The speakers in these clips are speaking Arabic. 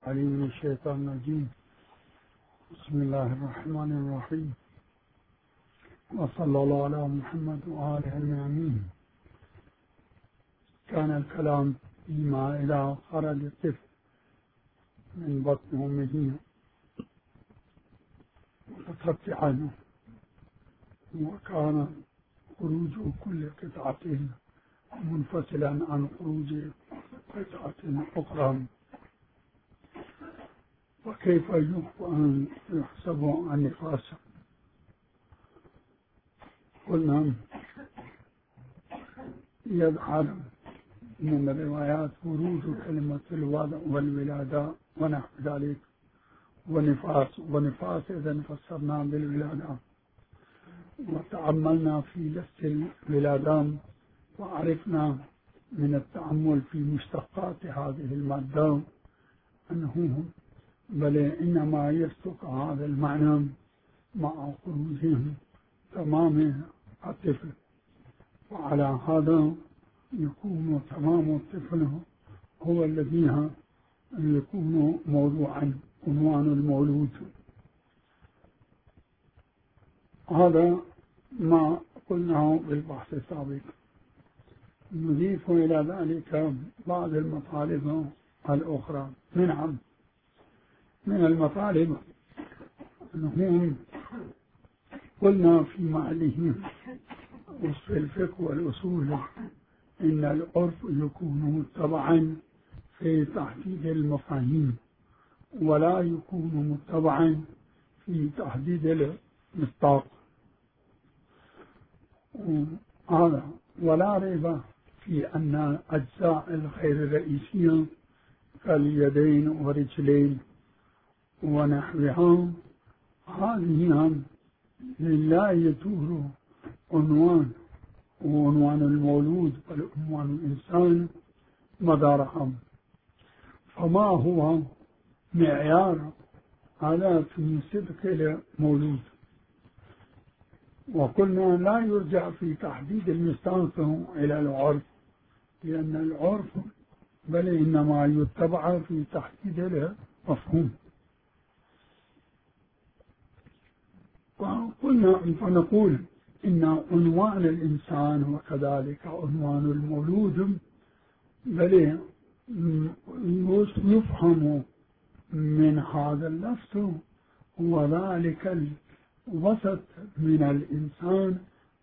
علي من الشيطان الرجيم. بسم الله الرحمن الرحيم، وصلى الله على محمد وآله المؤمنين. كان الكلام فيما إذا خرج الطفل من بطن أمه متقطعا، وكان خروج كل قطعة منفصلا عن خروج قطعة أخرى، وكيف يحسب النفاس. قلنا يظهر من الروايات خروج كلمة الوضع والولادة ونحو ذلك، ونفاس إذا فسرنا بالولادة، وتأملنا في لفظ الولادان، وعرفنا من التأمل في مشتقات هذه المادة أنه بل إنما يصدق هذا المعنى مع خروجهم تمام الطفل، وعلى هذا يكون تمام الطفل هو الذي يكون موضوعا عنوان المولود. هذا ما قلناه بالبحث السابق. نضيف إلى ذلك بعض المطالب الأخرى. من المطالب أنهم قلنا في محله في الفقه والأصول إن العرف يكون تبعا في تحديد المفاهيم، ولا يكون متبعا في تحديد المصداق. هذا ولا ريب في أن أجزاء الغير الرئيسية كاليدين والرجلين ونحوها هذه لا يدور عنوان المولود بل عنوان الإنسان مدارهم. فما هو معيار هذا في صدق المولود؟ وقلنا لا يرجع في تحديد المستنص إلى العرف، لأن العرف بل إنما يتبع في تحديد المفهوم. وقلنا فنقول إن عنوان الإنسان وكذلك عنوان المولود بل يفهم من هذا اللفظ وذلك الوسط من الإنسان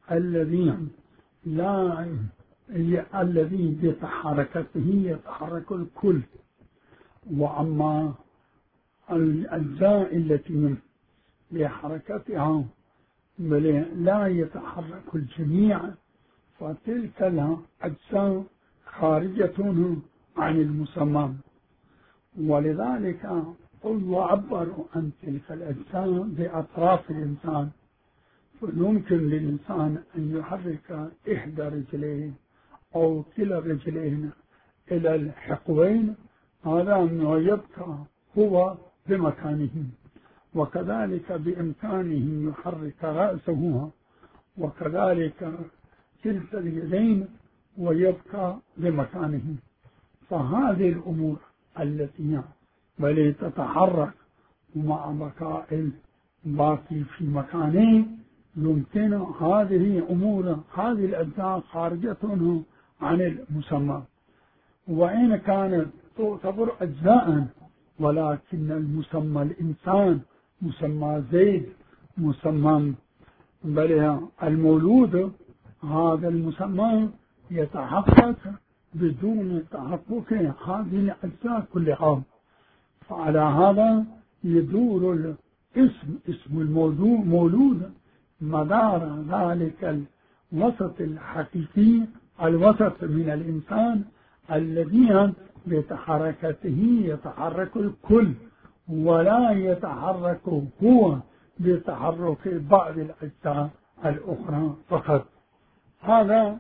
الذي بتحركته يتحرك الكل، وأما الأجزاء التي بحركتها لا يتحرك الجميع، فتلك الأجزاء خارجة عن المسمى. ولذلك يعبر عن تلك الأجزاء بأطراف الإنسان، فيمكن للإنسان أن يحرك إحدى رجليه أو كلا رجلين إلى الحقوين، هذا أنه يبقى هو بمكانه، وكذلك بإمكانه يحرك رأسه وكذلك كلتا اليدين ويبقى بمكانه. فهذه الأمور التي بل تتحرك مع بقاء الباقي في مكانه، يمكن هذه أمور هذه الأجزاء خارجة عن المسمى، وإن كانت تعتبر أجزاء، ولكن المسمى الإنسان مسمى زيد مسمى بل المولود، هذا المسمى يتحقق بدون تحقق هذه الأجزاء كلها. فعلى هذا يدور اسم الموضوع مولود مدار ذلك الوسط الحقيقي، الوسط من الإنسان الذي بتحركته يتحرك الكل، ولا يتحرك هو بتحرك بعض الأجزاء الأخرى فقط. هذا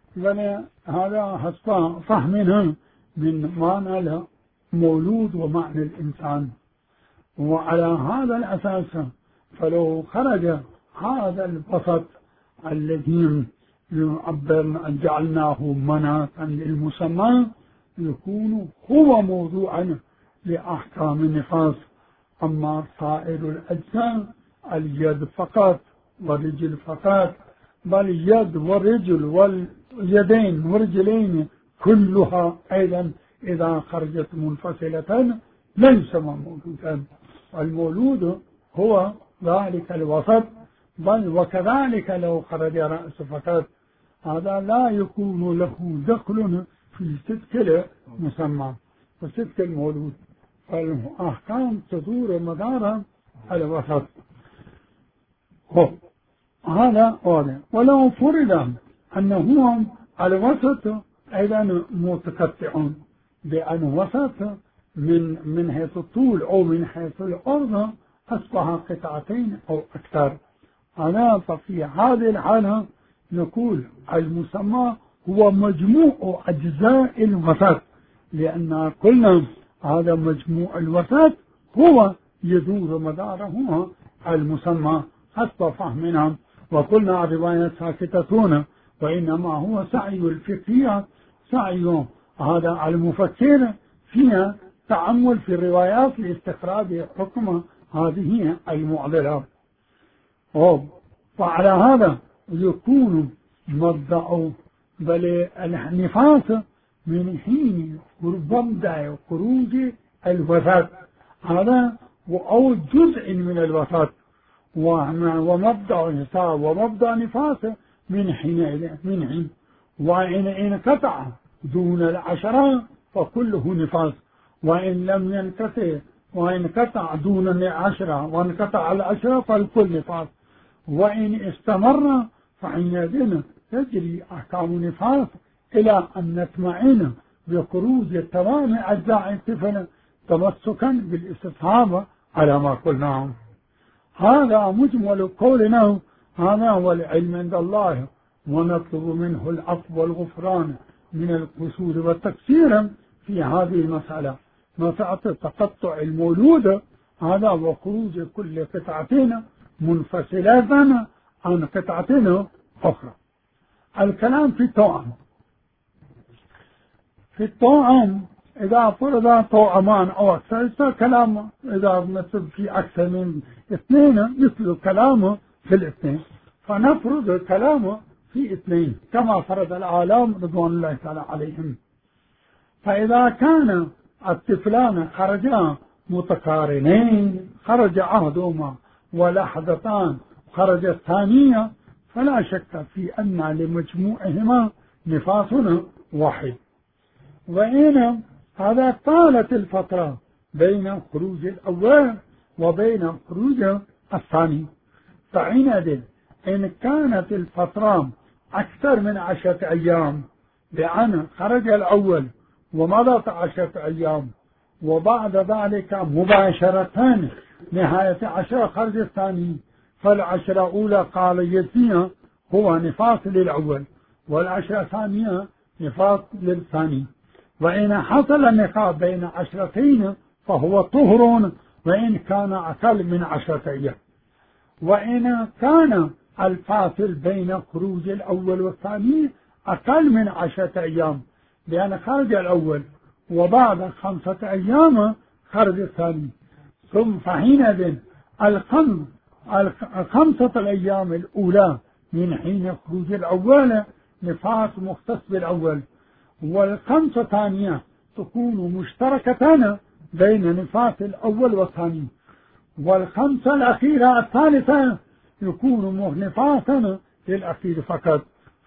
حسب فهمنا من معنى المولود ومعنى الإنسان. وعلى هذا الأساس فلو خرج هذا الوسط الذي جعلناه مناطا للمسمى يكون هو موضوعا لأحكام النفاس. أما سائر الأجزاء اليد فقط والرجل فقط، بل اليد والرجل واليدين والرجلين كلها أيضا إذا خرجت منفصلة لا يسمى مولودا. المولود هو ذلك الوسط، بل وكذلك لو خرج رأس فقط هذا لا يكون له دخل في صدق المسمى وصدق المولود، فالأحكام تدور مدارها الوسط. هذا واضح. ولو فرض أنه الوسط أيضا متقطع، بأن وسط من حيث الطول أو من حيث العرض أصبح قطعتين أو أكثر. ففي هذه الحالة نقول المسمى هو مجموع أجزاء الوسط، لأن قلنا هذا مجموع الوسط هو يدور مداره المسمى حسب فهمنا. وقلنا الرواية ساكتة، وإنما هو سعي الفقهية، سعي هذا المفكر فيها تأمل في الروايات لاستخراج حكم هذه المعضلة. فعلى هذا يكون مبدأ بل النفاس من حين مبدأ خروج الوسط هذا أو جزء من الوسط، ومبدأ الحساب ومبدأ نفاس من حين وإن انقطع دون العشرة فكله نفاس، وإن لم ينقطع وانقطع دون العشرة وانقطع العشرة فالكل نفاس، وإن استمر فحينئذ تجري أحكام نفاس إلى أن نطمئن بخروج تمام أجزاء الطفل تمسكا بالاستصحاب على ما قلناه. هذا مجمل قولنا، هذا هو العلم عند الله، ونطلب منه العفو والغفران من القصور والتقصير في هذه المسألة. مسألة تقطع المولود هذا وخروج كل قطعتين منفصلة عن قطعتين أخرى. الكلام في التوأم. في التوأم إذا فرض توأمان أو أكثر كلام، إذا مثل في أكثر من اثنين مثل كلامه في الاثنين، فنفرض كلامه في اثنين كما فرض العالم رضوان الله تعالى عليهم. فإذا كان الطفلان خرجا متقارنين، خرج أحدهما ولحظتان خرج الثانية، فلا شك في أن لمجموعهما نفاس واحد. وإن هذا طالت الفترة بين خروج الأول وبين خروج الثاني، فعندئذ إن كانت الفترة أكثر من 10 أيام بأن خرج الأول ومضت 10 أيام وبعد ذلك مباشرة نهاية 10 خرج الثاني، فالعشرة الأولى قال يزيها هو نفاس للأول، والعشرة الثانية نفاس للثاني. وإن حصل النقاء بين 10 فهو طهر وإن كان أقل من 10 أيام. وإن كان الفاصل بين خروج الأول والثاني أقل من 10 أيام، لأن خرج الأول وبعد 5 أيام خرج الثاني، ثم فحينئذ 5 الأيام الأولى من حين خروج الأول نفاس مختص بالأول، وال5 الثانية تكون مشتركة بين نفاس الأول والثاني، وال5 الأخيرة الثالثة يكون نفاسا للأخير فقط،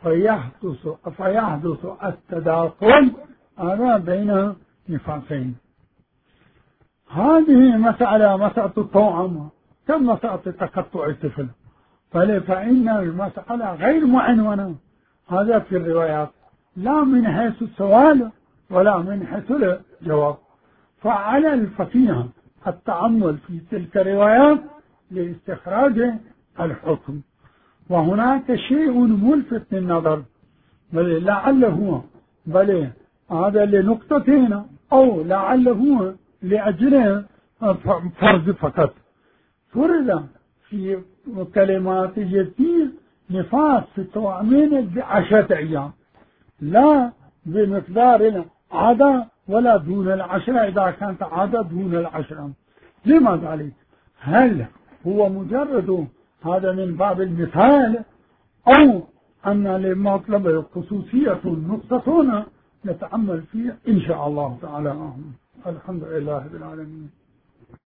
فيحدث التداخل بين نفاسين. هذه مسألة الطعام كمسألة تقطع الطفل، فإن المسألة غير معنونة هذا في الروايات، لا من حيث السؤال ولا من حيث الجواب. فعلى الفقيه التأمل في تلك الروايات لاستخراج الحكم. وهناك شيء ملفت للنظر، بل لعله بل هذا لنقطتين أو لعله لأجل فرض فقط. فرض في كلمات يزيد نفاس في التوأمين ب10 أيام، لا بمقدار عدا ولا دون العشرة إذا كانت عادة دون العشرة. لما ذلك؟ هل هو مجرد هذا من باب المثال، أو أن لمطلب خصوصية نقطة نتأمل فيه إن شاء الله تعالى. الحمد لله رب العالمين.